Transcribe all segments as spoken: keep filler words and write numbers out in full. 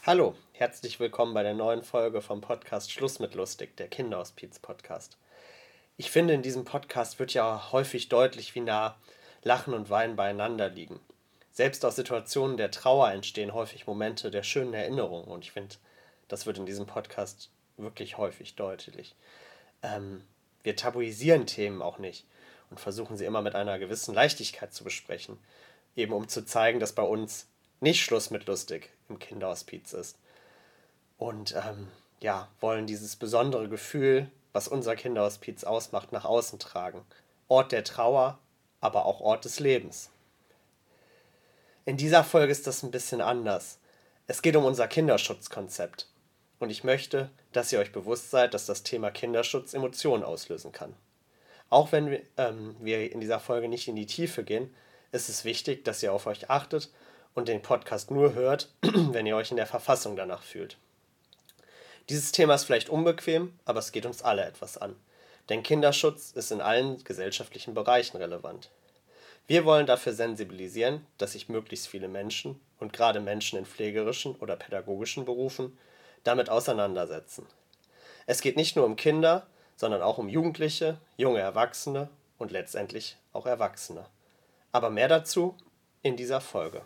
Hallo, herzlich willkommen bei der neuen Folge vom Podcast Schluss mit Lustig, der Kinderhospiz-Podcast. Ich finde, in diesem Podcast wird ja häufig deutlich, wie nah Lachen und Weinen beieinander liegen. Selbst aus Situationen der Trauer entstehen häufig Momente der schönen Erinnerung und ich finde, das wird in diesem Podcast wirklich häufig deutlich. Ähm, wir tabuisieren Themen auch nicht und versuchen sie immer mit einer gewissen Leichtigkeit zu besprechen, eben um zu zeigen, dass bei uns nicht Schluss mit lustig im Kinderhospiz ist. Und ähm, ja, wollen dieses besondere Gefühl, was unser Kinderhospiz ausmacht, nach außen tragen. Ort der Trauer, aber auch Ort des Lebens. In dieser Folge ist das ein bisschen anders. Es geht um unser Kinderschutzkonzept. Und ich möchte, dass ihr euch bewusst seid, dass das Thema Kinderschutz Emotionen auslösen kann. Auch wenn wir, ähm, wir in dieser Folge nicht in die Tiefe gehen, ist es wichtig, dass ihr auf euch achtet und den Podcast nur hört, wenn ihr euch in der Verfassung danach fühlt. Dieses Thema ist vielleicht unbequem, aber es geht uns alle etwas an. Denn Kinderschutz ist in allen gesellschaftlichen Bereichen relevant. Wir wollen dafür sensibilisieren, dass sich möglichst viele Menschen, und gerade Menschen in pflegerischen oder pädagogischen Berufen, damit auseinandersetzen. Es geht nicht nur um Kinder, sondern auch um Jugendliche, junge Erwachsene und letztendlich auch Erwachsene. Aber mehr dazu in dieser Folge.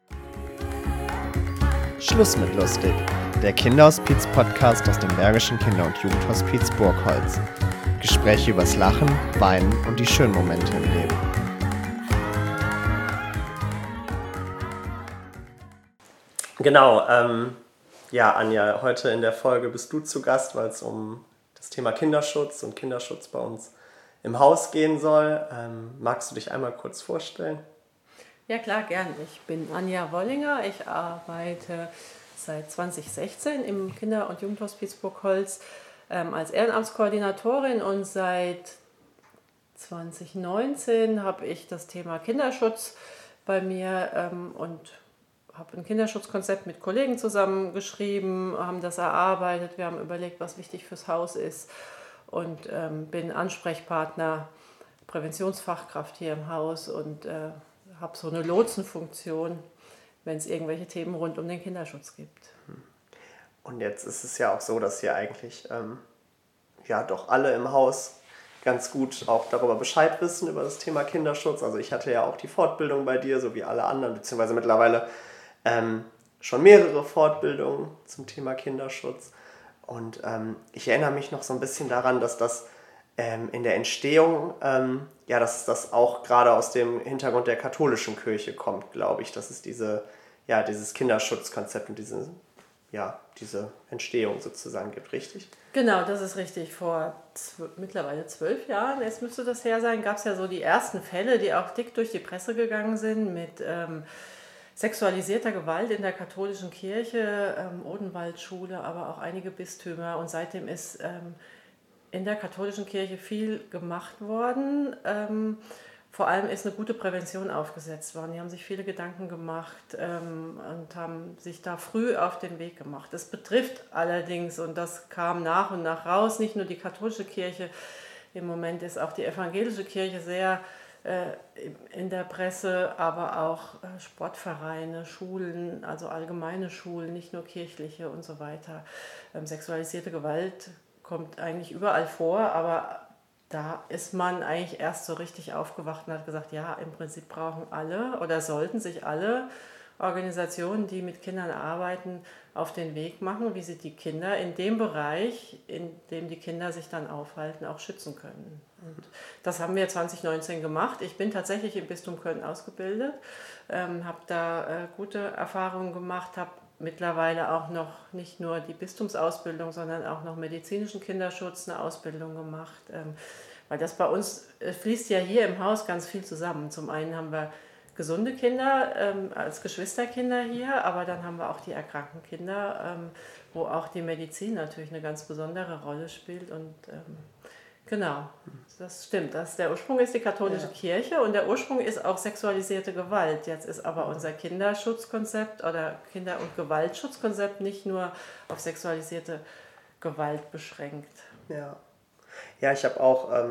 Schluss mit lustig. Der Kinderhospiz-Podcast aus dem Bergischen Kinder- und Jugendhospiz Burgholz. Gespräche übers Lachen, Weinen und die schönen Momente im Leben. Genau, ähm, ja, Anja, heute in der Folge bist du zu Gast, weil es um das Thema Kinderschutz und Kinderschutz bei uns im Haus gehen soll. Ähm, magst du dich einmal kurz vorstellen? Ja klar, gern. Ich bin Anja Wollinger. Ich arbeite seit zwanzig sechzehn im Kinder- und Jugendhospiz Burgholz ähm, als Ehrenamtskoordinatorin und seit zwanzig neunzehn habe ich das Thema Kinderschutz bei mir ähm, und habe ein Kinderschutzkonzept mit Kollegen zusammengeschrieben, haben das erarbeitet, wir haben überlegt, was wichtig fürs Haus ist und ähm, bin Ansprechpartner, Präventionsfachkraft hier im Haus und äh, habe so eine Lotsenfunktion, wenn es irgendwelche Themen rund um den Kinderschutz gibt. Und jetzt ist es ja auch so, dass hier eigentlich ähm, ja doch alle im Haus ganz gut auch darüber Bescheid wissen, über das Thema Kinderschutz. Also ich hatte ja auch die Fortbildung bei dir, so wie alle anderen, beziehungsweise mittlerweile ähm, schon mehrere Fortbildungen zum Thema Kinderschutz. Und ähm, ich erinnere mich noch so ein bisschen daran, dass das ähm, in der Entstehung, ähm, ja, dass das auch gerade aus dem Hintergrund der katholischen Kirche kommt, glaube ich, dass es diese, ja, dieses Kinderschutzkonzept und diese, ja, diese Entstehung sozusagen gibt, richtig? Genau, das ist richtig. Vor zw- mittlerweile zwölf Jahren, jetzt müsste das her sein, gab es ja so die ersten Fälle, die auch dick durch die Presse gegangen sind mit ähm, sexualisierter Gewalt in der katholischen Kirche, ähm, Odenwaldschule, aber auch einige Bistümer. Und seitdem ist ähm, in der katholischen Kirche viel gemacht worden. Ähm, vor allem ist eine gute Prävention aufgesetzt worden. Die haben sich viele Gedanken gemacht ähm, und haben sich da früh auf den Weg gemacht. Das betrifft allerdings, und das kam nach und nach raus, nicht nur die katholische Kirche. Im Moment ist auch die evangelische Kirche sehr äh, in der Presse, aber auch äh, Sportvereine, Schulen, also allgemeine Schulen, nicht nur kirchliche und so weiter. Ähm, sexualisierte Gewalt kommt eigentlich überall vor, aber da ist man eigentlich erst so richtig aufgewacht und hat gesagt, ja, im Prinzip brauchen alle oder sollten sich alle Organisationen, die mit Kindern arbeiten, auf den Weg machen, wie sie die Kinder in dem Bereich, in dem die Kinder sich dann aufhalten, auch schützen können. Und das haben wir zwanzig neunzehn gemacht. Ich bin tatsächlich im Bistum Köln ausgebildet, ähm, habe da äh, gute Erfahrungen gemacht, habe mittlerweile auch noch nicht nur die Bistumsausbildung, sondern auch noch medizinischen Kinderschutz, eine Ausbildung gemacht. Ähm, weil das bei uns äh, fließt ja hier im Haus ganz viel zusammen. Zum einen haben wir gesunde Kinder ähm, als Geschwisterkinder hier, aber dann haben wir auch die erkrankten Kinder, ähm, wo auch die Medizin natürlich eine ganz besondere Rolle spielt. Und ähm, genau, das stimmt. Das, der Ursprung ist die katholische ja. Kirche und der Ursprung ist auch sexualisierte Gewalt. Jetzt ist aber unser Kinderschutzkonzept oder Kinder- und Gewaltschutzkonzept nicht nur auf sexualisierte Gewalt beschränkt. Ja, ja ich habe auch ähm,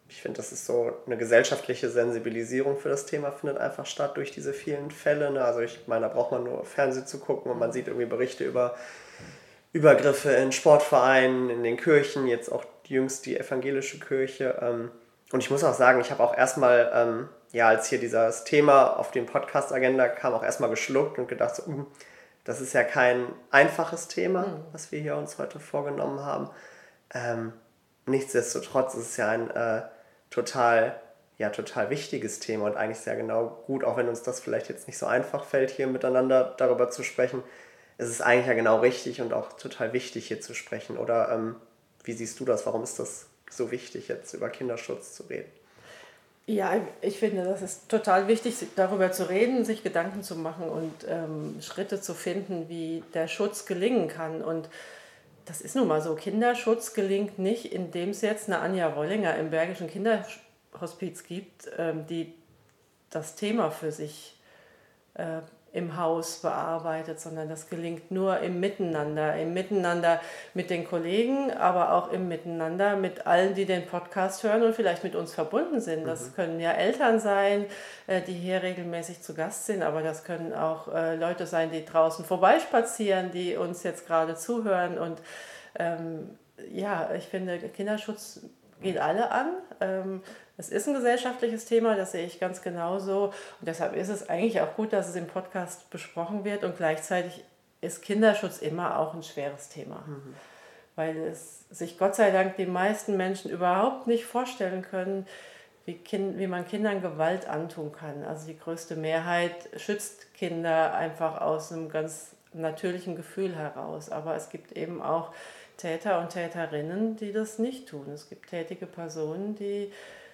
ich finde, das ist so eine gesellschaftliche Sensibilisierung für das Thema, findet einfach statt durch diese vielen Fälle. Ne? Also ich meine, da braucht man nur Fernsehen zu gucken und man sieht irgendwie Berichte über Übergriffe in Sportvereinen, in den Kirchen, jetzt auch jüngst die evangelische Kirche. Ähm, und ich muss auch sagen, ich habe auch erstmal, ähm, ja, als hier dieses Thema auf den Podcast-Agenda kam, auch erstmal geschluckt und gedacht, so, mh, das ist ja kein einfaches Thema, mhm. was wir hier uns heute vorgenommen haben. Ähm, nichtsdestotrotz ist es ja ein äh, total, ja, total wichtiges Thema und eigentlich sehr genau gut, auch wenn uns das vielleicht jetzt nicht so einfach fällt, hier miteinander darüber zu sprechen. Es ist eigentlich ja genau richtig und auch total wichtig, hier zu sprechen. Oder ähm, wie siehst du das? Warum ist das so wichtig, jetzt über Kinderschutz zu reden? Ja, ich finde, das ist total wichtig, darüber zu reden, sich Gedanken zu machen und ähm, Schritte zu finden, wie der Schutz gelingen kann. Und das ist nun mal so, Kinderschutz gelingt nicht, indem es jetzt eine Anja Wollinger im Bergischen Kinderhospiz gibt, ähm, die das Thema für sich äh, im Haus bearbeitet, sondern das gelingt nur im Miteinander, im Miteinander mit den Kollegen, aber auch im Miteinander mit allen, die den Podcast hören und vielleicht mit uns verbunden sind. Das mhm. können ja Eltern sein, die hier regelmäßig zu Gast sind, aber das können auch Leute sein, die draußen vorbeispazieren, die uns jetzt gerade zuhören. Und ähm, ja, ich finde, Kinderschutz geht alle an. Ähm, Es ist ein gesellschaftliches Thema, das sehe ich ganz genauso. Und deshalb ist es eigentlich auch gut, dass es im Podcast besprochen wird. Und gleichzeitig ist Kinderschutz immer auch ein schweres Thema. Mhm. Weil es sich Gott sei Dank die meisten Menschen überhaupt nicht vorstellen können, wie, kind, wie man Kindern Gewalt antun kann. Also die größte Mehrheit schützt Kinder einfach aus einem ganz natürlichen Gefühl heraus. Aber es gibt eben auch Täter und Täterinnen, die das nicht tun. Es gibt tätige Personen, die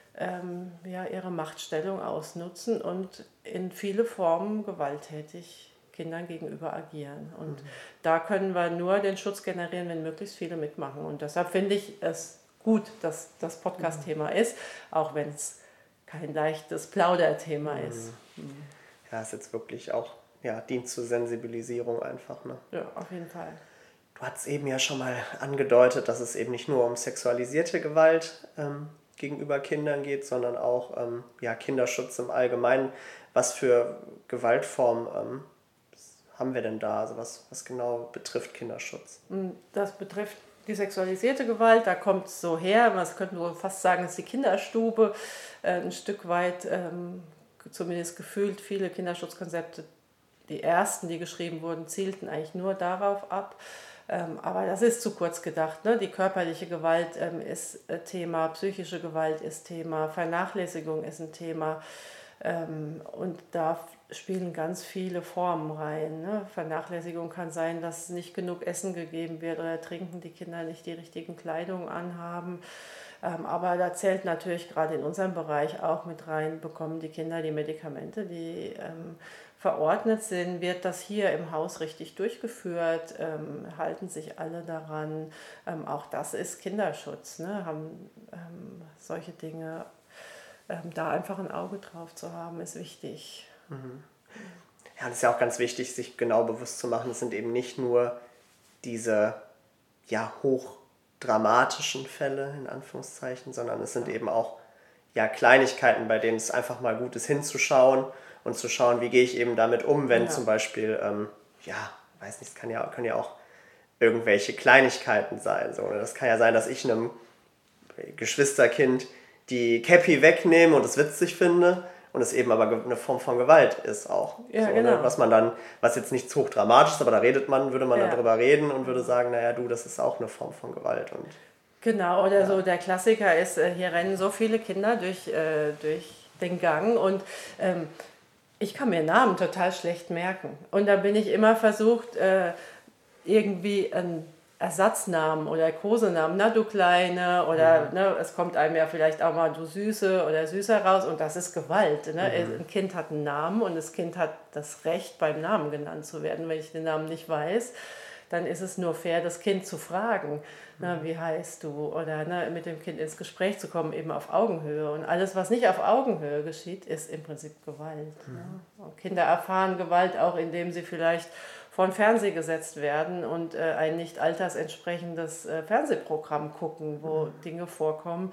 Ähm, ja, ihre Machtstellung ausnutzen und in viele Formen gewalttätig Kindern gegenüber agieren. Und mhm. da können wir nur den Schutz generieren, wenn möglichst viele mitmachen. Und deshalb finde ich es gut, dass das Podcast-Thema mhm. ist, auch wenn es kein leichtes Plauderthema mhm. ist. Mhm. Ja, ist jetzt wirklich auch, ja, dient zur Sensibilisierung einfach. Ne? Ja, auf jeden Fall. Du hast eben ja schon mal angedeutet, dass es eben nicht nur um sexualisierte Gewalt ähm, gegenüber Kindern geht, sondern auch ähm, ja, Kinderschutz im Allgemeinen. Was für Gewaltformen ähm, haben wir denn da? Also was, was genau betrifft Kinderschutz? Das betrifft die sexualisierte Gewalt, da kommt es so her, man könnte wohl fast sagen, es ist die Kinderstube, äh, ein Stück weit, ähm, zumindest gefühlt, viele Kinderschutzkonzepte, die ersten, die geschrieben wurden, zielten eigentlich nur darauf ab. Aber das ist zu kurz gedacht. Ne? Die körperliche Gewalt ähm, ist Thema, psychische Gewalt ist Thema, Vernachlässigung ist ein Thema. Ähm, und da spielen ganz viele Formen rein. Ne? Vernachlässigung kann sein, dass nicht genug Essen gegeben wird oder trinken, die Kinder nicht die richtigen Kleidung anhaben. Ähm, aber da zählt natürlich gerade in unserem Bereich auch mit rein, bekommen die Kinder die Medikamente, die ähm, verordnet sind, wird das hier im Haus richtig durchgeführt, ähm, halten sich alle daran. Ähm, auch das ist Kinderschutz, ne? Haben ähm, solche Dinge, ähm, da einfach ein Auge drauf zu haben, ist wichtig. Mhm. Ja, das ist ja auch ganz wichtig, sich genau bewusst zu machen, es sind eben nicht nur diese ja, hochdramatischen Fälle, in Anführungszeichen, sondern es sind eben auch ja, Kleinigkeiten, bei denen es einfach mal gut ist hinzuschauen und zu schauen, wie gehe ich eben damit um, wenn ja. zum Beispiel, ähm, ja, weiß nicht, es kann ja, können ja auch irgendwelche Kleinigkeiten sein. So. Das kann ja sein, dass ich einem Geschwisterkind die Cappy wegnehme und es witzig finde und es eben aber eine Form von Gewalt ist auch. Ja, so, genau. Ne? Was man dann, was jetzt nichts hochdramatisch ist, aber da redet man, würde man ja. dann drüber reden und würde sagen, naja, du, das ist auch eine Form von Gewalt. Und, genau, oder ja. so der Klassiker ist, hier rennen so viele Kinder durch, äh, durch den Gang und ähm, ich kann mir Namen total schlecht merken. Und da bin ich immer versucht, äh, irgendwie einen Ersatznamen oder Kosenamen, na du Kleine, oder mhm. ne, es kommt einem ja vielleicht auch mal du Süße oder Süßer raus und das ist Gewalt. Ne? Mhm. Ein Kind hat einen Namen und das Kind hat das Recht, beim Namen genannt zu werden. Wenn ich den Namen nicht weiß, dann ist es nur fair, das Kind zu fragen, mhm. na, wie heißt du, oder ne, mit dem Kind ins Gespräch zu kommen, eben auf Augenhöhe. Und alles, was nicht auf Augenhöhe geschieht, ist im Prinzip Gewalt. Mhm. Ne? Und Kinder erfahren Gewalt auch, indem sie vielleicht vor den Fernseher gesetzt werden und äh, ein nicht altersentsprechendes äh, Fernsehprogramm gucken, wo mhm. Dinge vorkommen,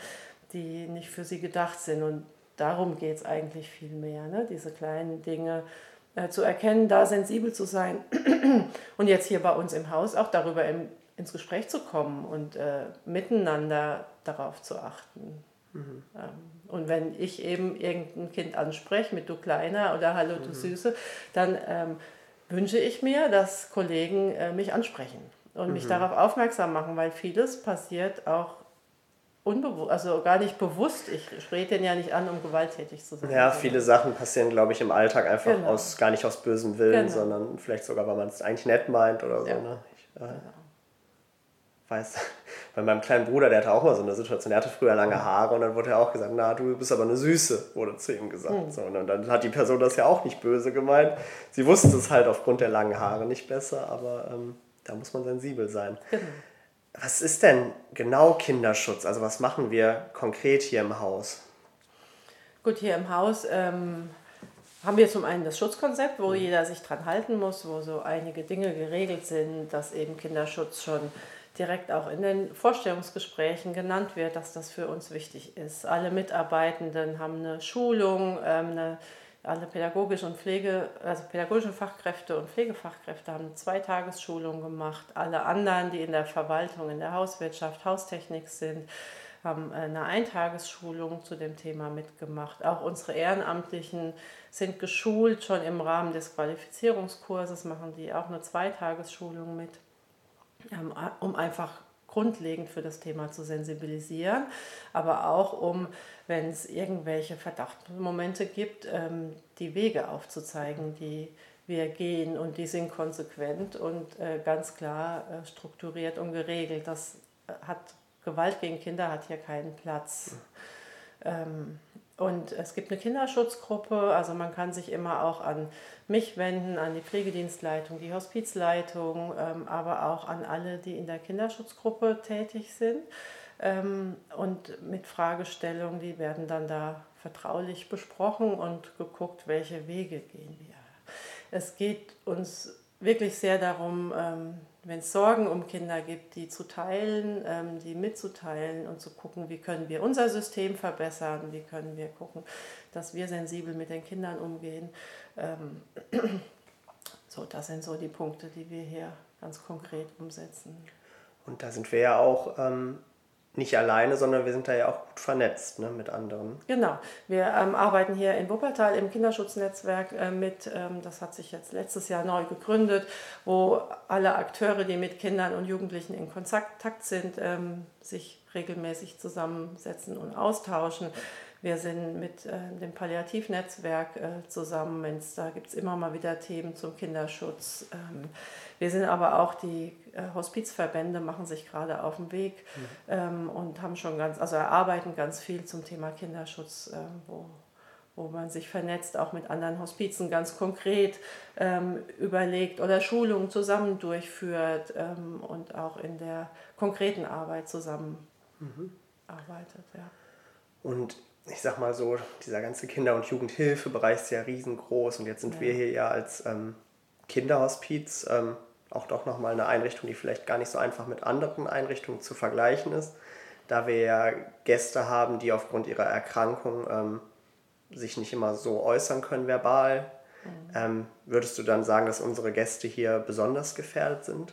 die nicht für sie gedacht sind. Und darum geht es eigentlich viel mehr, ne? Diese kleinen Dinge äh, zu erkennen, da sensibel zu sein und jetzt hier bei uns im Haus auch darüber im, ins Gespräch zu kommen und äh, miteinander darauf zu achten. Mhm. Ähm, und wenn ich eben irgendein Kind anspreche mit du Kleiner oder Hallo du mhm. Süße, dann ähm, wünsche ich mir, dass Kollegen äh, mich ansprechen und mhm. mich darauf aufmerksam machen, weil vieles passiert auch unbewusst, also gar nicht bewusst. Ich rede den ja nicht an, um gewalttätig zu sein. Ja, viele Sachen passieren, glaube ich, im Alltag einfach genau. aus, gar nicht aus bösem Willen, genau. sondern vielleicht sogar, weil man es eigentlich nett meint oder so. Ja. Ne? Ich äh, genau. weiß, bei meinem kleinen Bruder, der hatte auch mal so eine Situation, der hatte früher lange Haare und dann wurde er auch gesagt, na, du bist aber eine Süße, wurde zu ihm gesagt. Mhm. So, und dann hat die Person das ja auch nicht böse gemeint. Sie wusste es halt aufgrund der langen Haare nicht besser, aber ähm, da muss man sensibel sein. Genau. Was ist denn genau Kinderschutz? Also was machen wir konkret hier im Haus? Gut, hier im Haus ähm, haben wir zum einen das Schutzkonzept, wo mhm. jeder sich dran halten muss, wo so einige Dinge geregelt sind, dass eben Kinderschutz schon direkt auch in den Vorstellungsgesprächen genannt wird, dass das für uns wichtig ist. Alle Mitarbeitenden haben eine Schulung, ähm, eine Alle pädagogischen und Pflege, also pädagogischen Fachkräfte und Pflegefachkräfte haben eine Zweitagesschulung gemacht. Alle anderen, die in der Verwaltung, in der Hauswirtschaft, Haustechnik sind, haben eine Eintagesschulung zu dem Thema mitgemacht. Auch unsere Ehrenamtlichen sind geschult, schon im Rahmen des Qualifizierungskurses machen die auch eine Zweitagesschulung mit, um einfach grundlegend für das Thema zu sensibilisieren, aber auch um, wenn es irgendwelche Verdachtsmomente gibt, die Wege aufzuzeigen, die wir gehen, und die sind konsequent und ganz klar strukturiert und geregelt. Das hat, Gewalt gegen Kinder hat hier keinen Platz. Und es gibt eine Kinderschutzgruppe, also man kann sich immer auch an mich wenden, an die Pflegedienstleitung, die Hospizleitung, ähm, aber auch an alle, die in der Kinderschutzgruppe tätig sind. Ähm, und mit Fragestellungen, die werden dann da vertraulich besprochen und geguckt, welche Wege gehen wir. Es geht uns wirklich sehr darum, ähm, wenn es Sorgen um Kinder gibt, die zu teilen, ähm, die mitzuteilen und zu gucken, wie können wir unser System verbessern, wie können wir gucken, dass wir sensibel mit den Kindern umgehen. Ähm, so, das sind so die Punkte, die wir hier ganz konkret umsetzen. Und da sind wir ja auch ähm, nicht alleine, sondern wir sind da ja auch gut vernetzt, ne, mit anderen. Genau, wir ähm, arbeiten hier in Wuppertal im Kinderschutznetzwerk äh, mit, ähm, das hat sich jetzt letztes Jahr neu gegründet, wo alle Akteure, die mit Kindern und Jugendlichen in Kontakt sind, ähm, sich regelmäßig zusammensetzen und austauschen. Wir sind mit äh, dem Palliativnetzwerk äh, zusammen, da gibt es immer mal wieder Themen zum Kinderschutz. Ähm, wir sind aber auch, die äh, Hospizverbände machen sich gerade auf den Weg mhm. ähm, und haben schon ganz, also erarbeiten ganz viel zum Thema Kinderschutz, äh, wo, wo man sich vernetzt, auch mit anderen Hospizen ganz konkret ähm, überlegt oder Schulungen zusammen durchführt ähm, und auch in der konkreten Arbeit zusammenarbeitet. Mhm. Ja. Und ich sag mal so, dieser ganze Kinder- und Jugendhilfebereich ist ja riesengroß und jetzt sind ja. wir hier ja als ähm, Kinderhospiz ähm, auch doch nochmal eine Einrichtung, die vielleicht gar nicht so einfach mit anderen Einrichtungen zu vergleichen ist, da wir ja Gäste haben, die aufgrund ihrer Erkrankung ähm, sich nicht immer so äußern können verbal. Mhm. Ähm, würdest du dann sagen, dass unsere Gäste hier besonders gefährdet sind?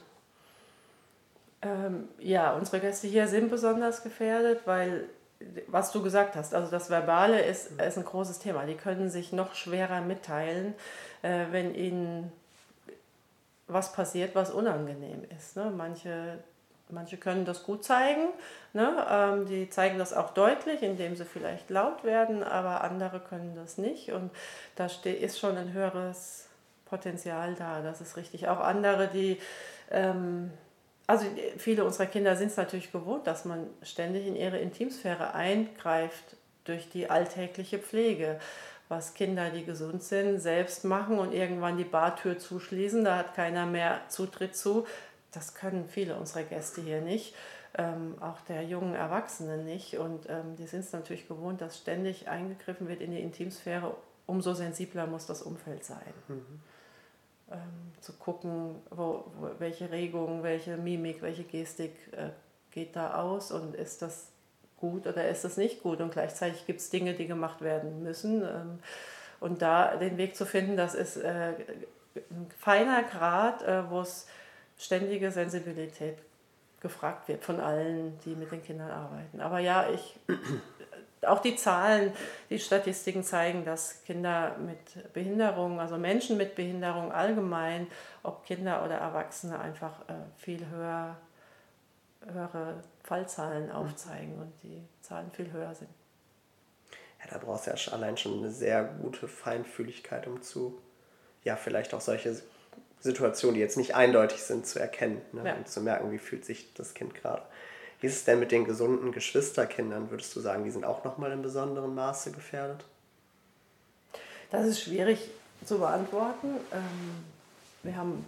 Ähm, ja, unsere Gäste hier sind besonders gefährdet, weil, was du gesagt hast, also das Verbale ist, ist ein großes Thema. Die können sich noch schwerer mitteilen, äh, wenn ihnen was passiert, was unangenehm ist. Ne? Manche, manche können das gut zeigen, ne? ähm, die zeigen das auch deutlich, indem sie vielleicht laut werden, aber andere können das nicht. Und da ist schon ein höheres Potenzial da, das ist richtig. Auch andere, die... Ähm, Also viele unserer Kinder sind es natürlich gewohnt, dass man ständig in ihre Intimsphäre eingreift durch die alltägliche Pflege. Was Kinder, die gesund sind, selbst machen und irgendwann die Bartür zuschließen, da hat keiner mehr Zutritt zu. Das können viele unserer Gäste hier nicht, ähm, auch der jungen Erwachsenen nicht. Und ähm, die sind es natürlich gewohnt, dass ständig eingegriffen wird in die Intimsphäre. Umso sensibler muss das Umfeld sein. Mhm. Ähm, zu gucken, wo, wo, welche Regung, welche Mimik, welche Gestik äh, geht da aus und ist das gut oder ist es nicht gut? Und gleichzeitig gibt es Dinge, die gemacht werden müssen. Ähm, und da den Weg zu finden, das ist äh, ein feiner Grat, äh, wo es ständige Sensibilität gefragt wird von allen, die mit den Kindern arbeiten. Aber ja, ich, auch die Zahlen, die Statistiken zeigen, dass Kinder mit Behinderung, also Menschen mit Behinderung allgemein, ob Kinder oder Erwachsene, einfach äh, viel höher, höhere Fallzahlen aufzeigen und die Zahlen viel höher sind. Ja, da brauchst du ja allein schon eine sehr gute Feinfühligkeit, um zu, ja, vielleicht auch solche Situationen, die jetzt nicht eindeutig sind, zu erkennen, ne? Ja. Und zu merken, wie fühlt sich das Kind gerade. Wie ist es denn mit den gesunden Geschwisterkindern? Würdest du sagen, die sind auch nochmal in besonderem Maße gefährdet? Das ist schwierig zu beantworten. Wir haben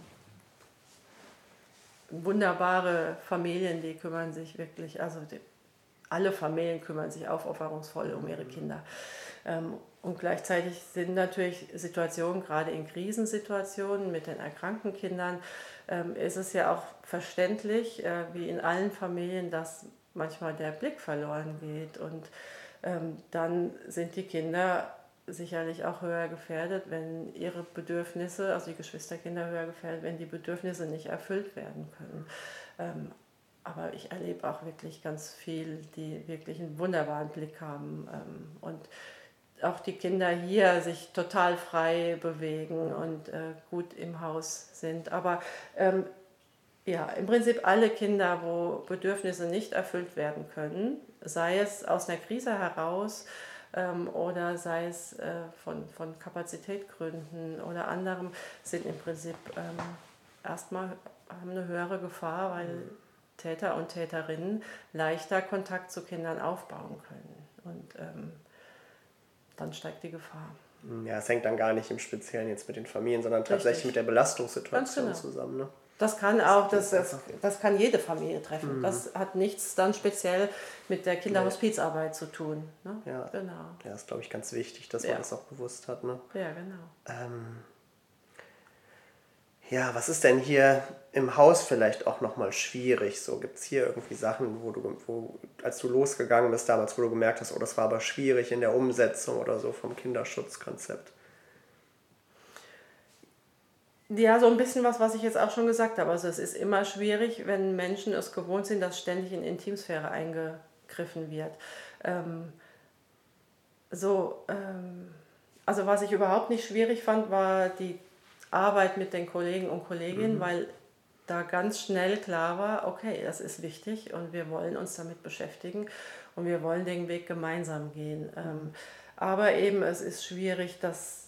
wunderbare Familien, die kümmern sich wirklich, also die, alle Familien kümmern sich aufopferungsvoll um ihre Kinder. Und gleichzeitig sind natürlich Situationen, gerade in Krisensituationen mit den erkrankten Kindern, ist es ja auch verständlich, wie in allen Familien, dass manchmal der Blick verloren geht. Und dann sind die Kinder sicherlich auch höher gefährdet, wenn ihre Bedürfnisse, also die Geschwisterkinder höher gefährdet, wenn die Bedürfnisse nicht erfüllt werden können. Aber ich erlebe auch wirklich ganz viel, die wirklich einen wunderbaren Blick haben und auch die Kinder hier sich total frei bewegen und äh, gut im Haus sind. Aber ähm, ja, im Prinzip alle Kinder, wo Bedürfnisse nicht erfüllt werden können, sei es aus einer Krise heraus ähm, oder sei es äh, von, von Kapazitätsgründen oder anderem, sind im Prinzip ähm, erstmal haben eine höhere Gefahr, weil Täter und Täterinnen leichter Kontakt zu Kindern aufbauen können. Und ähm, dann steigt die Gefahr. Ja, es hängt dann gar nicht im Speziellen jetzt mit den Familien, sondern tatsächlich Richtig. Mit der Belastungssituation genau. zusammen. Ne? Das kann auch, das, das, das kann jede Familie treffen. Mhm. Das hat nichts dann speziell mit der Kinderhospizarbeit zu tun. Ne? Ja, genau. Ja, das ist, glaube ich, ganz wichtig, dass ja. man das auch bewusst hat. Ne? Ja, genau. Ähm, ja, was ist denn hier im Haus vielleicht auch nochmal schwierig? So, gibt es hier irgendwie Sachen, wo du, wo, als du losgegangen bist damals, wo du gemerkt hast, oh, das war aber schwierig in der Umsetzung oder so vom Kinderschutzkonzept? Ja, so ein bisschen was, was ich jetzt auch schon gesagt habe. Also es ist immer schwierig, wenn Menschen es gewohnt sind, dass ständig in Intimsphäre eingegriffen wird. Ähm, so, ähm, also was ich überhaupt nicht schwierig fand, war die Arbeit mit den Kollegen und Kolleginnen, mhm. weil da ganz schnell klar war, okay, das ist wichtig und wir wollen uns damit beschäftigen und wir wollen den Weg gemeinsam gehen. Mhm. Ähm, aber eben es ist schwierig, dass,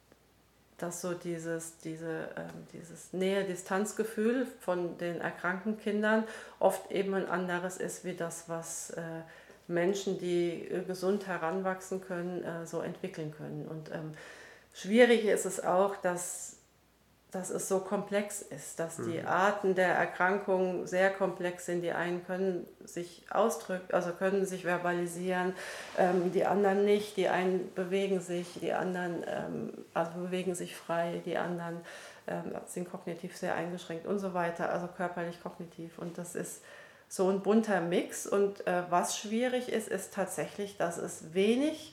dass so dieses, diese, ähm, dieses Nähe-Distanz-Gefühl von den erkrankten Kindern oft eben ein anderes ist, wie das, was äh, Menschen, die äh, gesund heranwachsen können, äh, so entwickeln können. Und ähm, schwierig ist es auch, dass dass es so komplex ist, dass die Arten der Erkrankung sehr komplex sind. Die einen können sich ausdrücken, also können sich verbalisieren, ähm, die anderen nicht. Die einen bewegen sich, die anderen ähm, also bewegen sich frei, die anderen ähm, sind kognitiv sehr eingeschränkt und so weiter, also körperlich, kognitiv. Und das ist so ein bunter Mix. Und äh, was schwierig ist, ist tatsächlich, dass es wenig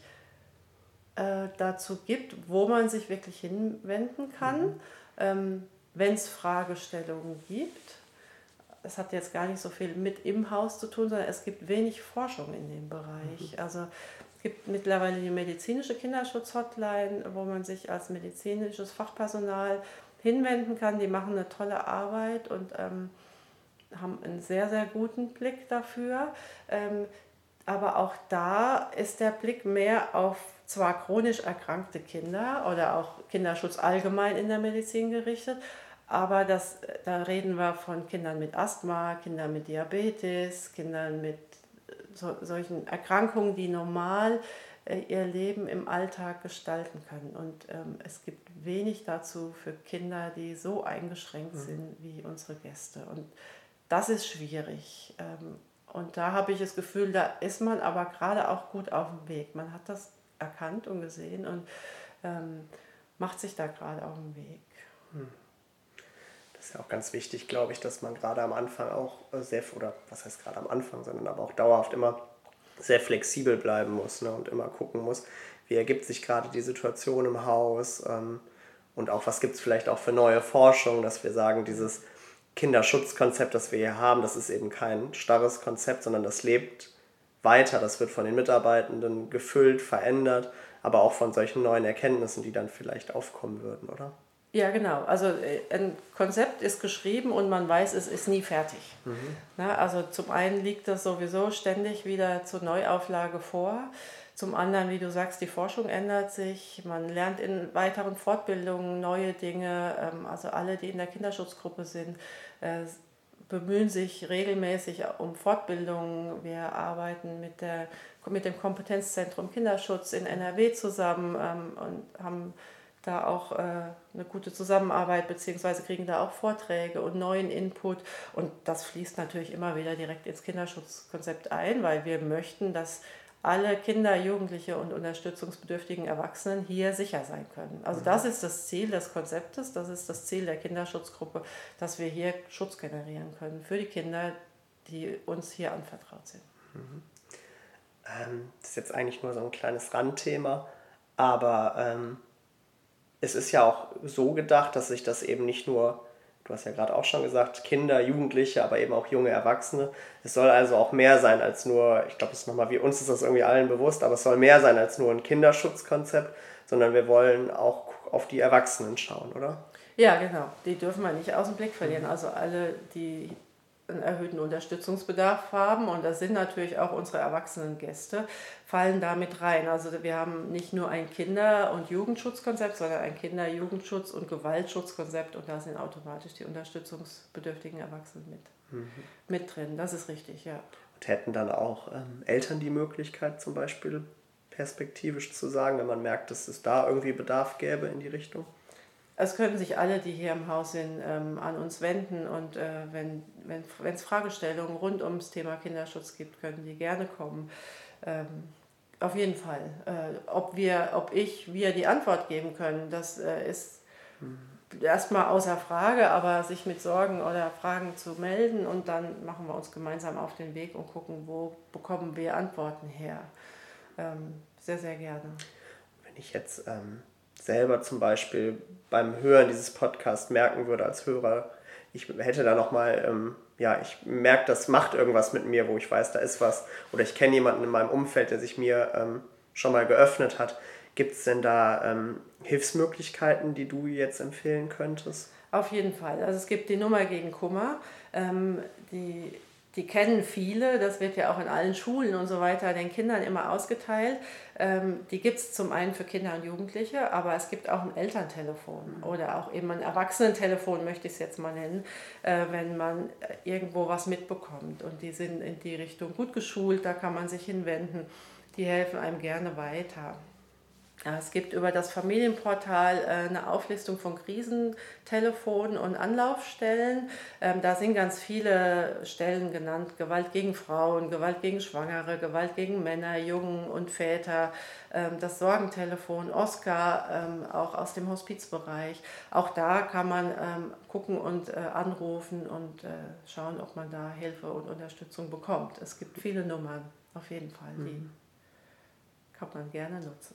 äh, dazu gibt, wo man sich wirklich hinwenden kann. Mhm. Ähm, wenn es Fragestellungen gibt, es hat jetzt gar nicht so viel mit im Haus zu tun, sondern es gibt wenig Forschung in dem Bereich. Mhm. Also es gibt mittlerweile die medizinische Kinderschutz-Hotline, wo man sich als medizinisches Fachpersonal hinwenden kann. Die machen eine tolle Arbeit und ähm, haben einen sehr, sehr guten Blick dafür. Ähm, aber auch da ist der Blick mehr auf zwar chronisch erkrankte Kinder oder auch Kinderschutz allgemein in der Medizin gerichtet, aber das, da reden wir von Kindern mit Asthma, Kindern mit Diabetes, Kindern mit so, solchen Erkrankungen, die normal äh, ihr Leben im Alltag gestalten können. Und ähm, es gibt wenig dazu für Kinder, die so eingeschränkt mhm. sind wie unsere Gäste. Und das ist schwierig. Ähm, und da habe ich das Gefühl, da ist man aber gerade auch gut auf dem Weg. Man hat das erkannt und gesehen und ähm, macht sich da gerade auf den Weg. Das ist ja auch ganz wichtig, glaube ich, dass man gerade am Anfang auch sehr, oder was heißt gerade am Anfang, sondern aber auch dauerhaft immer sehr flexibel bleiben muss, ne, und immer gucken muss, wie ergibt sich gerade die Situation im Haus, ähm, und auch was gibt es vielleicht auch für neue Forschung, dass wir sagen, dieses Kinderschutzkonzept, das wir hier haben, das ist eben kein starres Konzept, sondern das lebt weiter, das wird von den Mitarbeitenden gefüllt, verändert, aber auch von solchen neuen Erkenntnissen, die dann vielleicht aufkommen würden, oder? Ja, genau. Also ein Konzept ist geschrieben und man weiß, es ist nie fertig. Mhm. Na, also zum einen liegt das sowieso ständig wieder zur Neuauflage vor. Zum anderen, wie du sagst, die Forschung ändert sich. Man lernt in weiteren Fortbildungen neue Dinge. Also alle, die in der Kinderschutzgruppe sind, bemühen sich regelmäßig um Fortbildungen. Wir arbeiten mit, der, mit dem Kompetenzzentrum Kinderschutz in N R W zusammen und haben da auch äh, eine gute Zusammenarbeit, beziehungsweise kriegen da auch Vorträge und neuen Input. Und das fließt natürlich immer wieder direkt ins Kinderschutzkonzept ein, weil wir möchten, dass alle Kinder, Jugendliche und unterstützungsbedürftigen Erwachsenen hier sicher sein können. Also das ist das Ziel des Konzeptes, das ist das Ziel der Kinderschutzgruppe, dass wir hier Schutz generieren können für die Kinder, die uns hier anvertraut sind. Mhm. Ähm, das ist jetzt eigentlich nur so ein kleines Randthema, aber ähm es ist ja auch so gedacht, dass sich das eben nicht nur, du hast ja gerade auch schon gesagt, Kinder, Jugendliche, aber eben auch junge Erwachsene. Es soll also auch mehr sein als nur, ich glaube, es ist nochmal, wie uns ist das irgendwie allen bewusst, aber es soll mehr sein als nur ein Kinderschutzkonzept, sondern wir wollen auch auf die Erwachsenen schauen, oder? Ja, genau. Die dürfen wir nicht aus dem Blick verlieren. Also alle, die einen erhöhten Unterstützungsbedarf haben, und das sind natürlich auch unsere erwachsenen Gäste, fallen da mit rein. Also wir haben nicht nur ein Kinder- und Jugendschutzkonzept, sondern ein Kinder-, Jugendschutz- und Gewaltschutzkonzept, und da sind automatisch die unterstützungsbedürftigen Erwachsenen mit, mhm. mit drin. Das ist richtig, ja. Und hätten dann auch ähm, Eltern die Möglichkeit, zum Beispiel perspektivisch zu sagen, wenn man merkt, dass es da irgendwie Bedarf gäbe in die Richtung? Es können sich alle, die hier im Haus sind, ähm, an uns wenden, und äh, wenn wenn wenn es Fragestellungen rund ums Thema Kinderschutz gibt, können die gerne kommen. Ähm, auf jeden Fall. Äh, ob wir, ob ich, wir die Antwort geben können, das äh, ist mhm. erstmal außer Frage, aber sich mit Sorgen oder Fragen zu melden, und dann machen wir uns gemeinsam auf den Weg und gucken, wo bekommen wir Antworten her. Ähm, sehr, sehr gerne. Wenn ich jetzt ähm selber zum Beispiel beim Hören dieses Podcasts merken würde als Hörer, ich hätte da nochmal, ähm, ja, ich merke, das macht irgendwas mit mir, wo ich weiß, da ist was, oder ich kenne jemanden in meinem Umfeld, der sich mir ähm, schon mal geöffnet hat. Gibt es denn da ähm, Hilfsmöglichkeiten, die du jetzt empfehlen könntest? Auf jeden Fall. Also es gibt die Nummer gegen Kummer, ähm, die Die kennen viele, das wird ja auch in allen Schulen und so weiter den Kindern immer ausgeteilt. Ähm, die gibt es zum einen für Kinder und Jugendliche, aber es gibt auch ein Elterntelefon oder auch eben ein Erwachsenentelefon, möchte ich es jetzt mal nennen, äh, wenn man irgendwo was mitbekommt. Und die sind in die Richtung gut geschult, da kann man sich hinwenden, die helfen einem gerne weiter. Ja, es gibt über das Familienportal äh, eine Auflistung von Krisentelefonen und Anlaufstellen. Ähm, da sind ganz viele Stellen genannt: Gewalt gegen Frauen, Gewalt gegen Schwangere, Gewalt gegen Männer, Jungen und Väter, ähm, das Sorgentelefon, Oskar, ähm, auch aus dem Hospizbereich. Auch da kann man ähm, gucken und äh, anrufen und äh, schauen, ob man da Hilfe und Unterstützung bekommt. Es gibt viele Nummern, auf jeden Fall, die mhm. kann man gerne nutzen.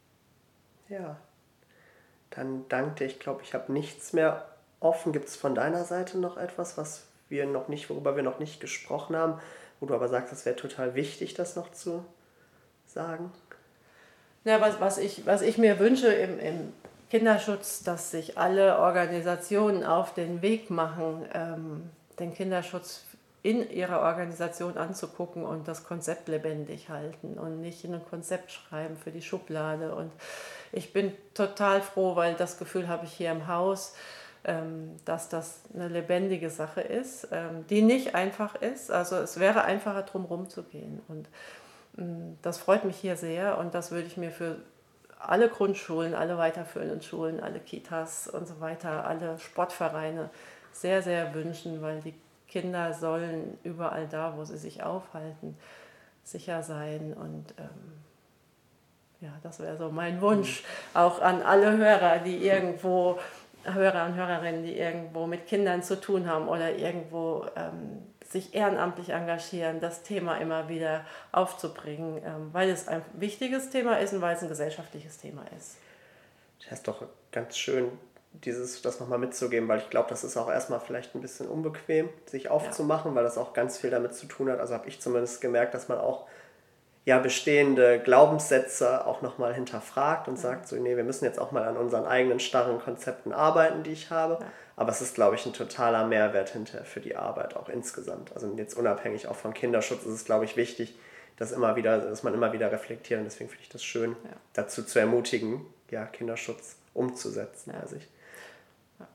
Ja, dann danke dir. Ich glaube, ich habe nichts mehr offen. Gibt es von deiner Seite noch etwas, was wir noch nicht, worüber wir noch nicht gesprochen haben, wo du aber sagst, es wäre total wichtig, das noch zu sagen? Ja, was, was, ich, was ich mir wünsche im, im Kinderschutz, dass sich alle Organisationen auf den Weg machen, ähm, den Kinderschutz in ihrer Organisation anzugucken und das Konzept lebendig halten und nicht ein Konzept schreiben für die Schublade. Und ich bin total froh, weil das Gefühl habe ich hier im Haus, ähm, dass das eine lebendige Sache ist, ähm, die nicht einfach ist. Also es wäre einfacher, drum rumzugehen. Und ähm, das freut mich hier sehr, und das würde ich mir für alle Grundschulen, alle weiterführenden Schulen, alle Kitas und so weiter, alle Sportvereine sehr, sehr wünschen, weil die Kinder sollen überall da, wo sie sich aufhalten, sicher sein. Und ähm, ja, das wäre so mein Wunsch, auch an alle Hörer, die irgendwo Hörer und Hörerinnen, die irgendwo mit Kindern zu tun haben oder irgendwo ähm, sich ehrenamtlich engagieren, das Thema immer wieder aufzubringen, ähm, weil es ein wichtiges Thema ist und weil es ein gesellschaftliches Thema ist. Das ist doch ganz schön, dieses, das nochmal mitzugeben, weil ich glaube, das ist auch erstmal vielleicht ein bisschen unbequem, sich aufzumachen, ja. weil das auch ganz viel damit zu tun hat. Also habe ich zumindest gemerkt, dass man auch ja, bestehende Glaubenssätze auch nochmal hinterfragt und ja. sagt so, nee, wir müssen jetzt auch mal an unseren eigenen starren Konzepten arbeiten, die ich habe. Ja. Aber es ist, glaube ich, ein totaler Mehrwert hinterher für die Arbeit auch insgesamt. Also jetzt unabhängig auch von Kinderschutz ist es, glaube ich, wichtig, dass, immer wieder, dass man immer wieder reflektiert. Und deswegen finde ich das schön, ja. dazu zu ermutigen, ja, Kinderschutz umzusetzen. Ja. Also ich, ja.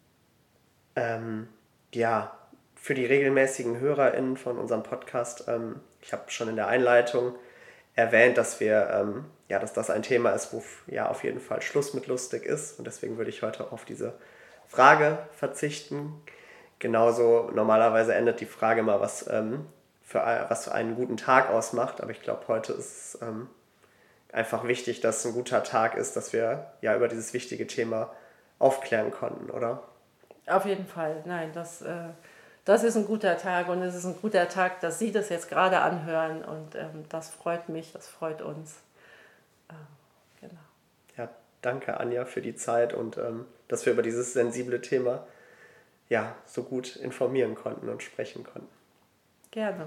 Ähm, ja, für die regelmäßigen HörerInnen von unserem Podcast, ähm, ich habe schon in der Einleitung erwähnt, dass wir, ähm, ja, dass das ein Thema ist, wo ja auf jeden Fall Schluss mit lustig ist. Und deswegen würde ich heute auch auf diese Frage verzichten. Genauso normalerweise endet die Frage mal, was, ähm, für, was für einen guten Tag ausmacht. Aber ich glaube, heute ist es ähm, einfach wichtig, dass es ein guter Tag ist, dass wir ja über dieses wichtige Thema aufklären konnten, oder? Auf jeden Fall. Nein, das... Äh Das ist ein guter Tag und es ist ein guter Tag, dass Sie das jetzt gerade anhören und ähm, das freut mich, das freut uns. Äh, genau. Ja, danke Anja für die Zeit und ähm, dass wir über dieses sensible Thema ja, so gut informieren konnten und sprechen konnten. Gerne.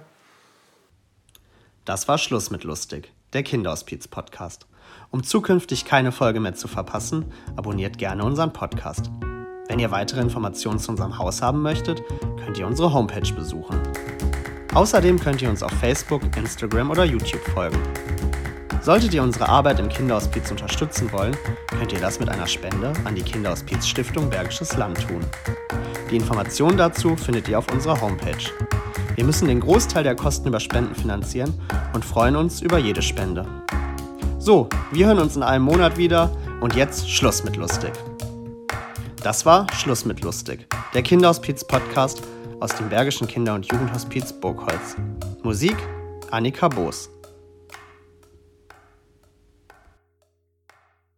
Das war Schluss mit lustig, der Kinderhospiz-Podcast. Um zukünftig keine Folge mehr zu verpassen, abonniert gerne unseren Podcast. Wenn ihr weitere Informationen zu unserem Haus haben möchtet, könnt ihr unsere Homepage besuchen. Außerdem könnt ihr uns auf Facebook, Instagram oder YouTube folgen. Solltet ihr unsere Arbeit im Kinderhospiz unterstützen wollen, könnt ihr das mit einer Spende an die Kinderhospiz-Stiftung Bergisches Land tun. Die Informationen dazu findet ihr auf unserer Homepage. Wir müssen den Großteil der Kosten über Spenden finanzieren und freuen uns über jede Spende. So, wir hören uns in einem Monat wieder und jetzt Schluss mit lustig. Das war Schluss mit lustig, der Kinderhospiz-Podcast aus dem Bergischen Kinder- und Jugendhospiz Burgholz. Musik Annika Boos.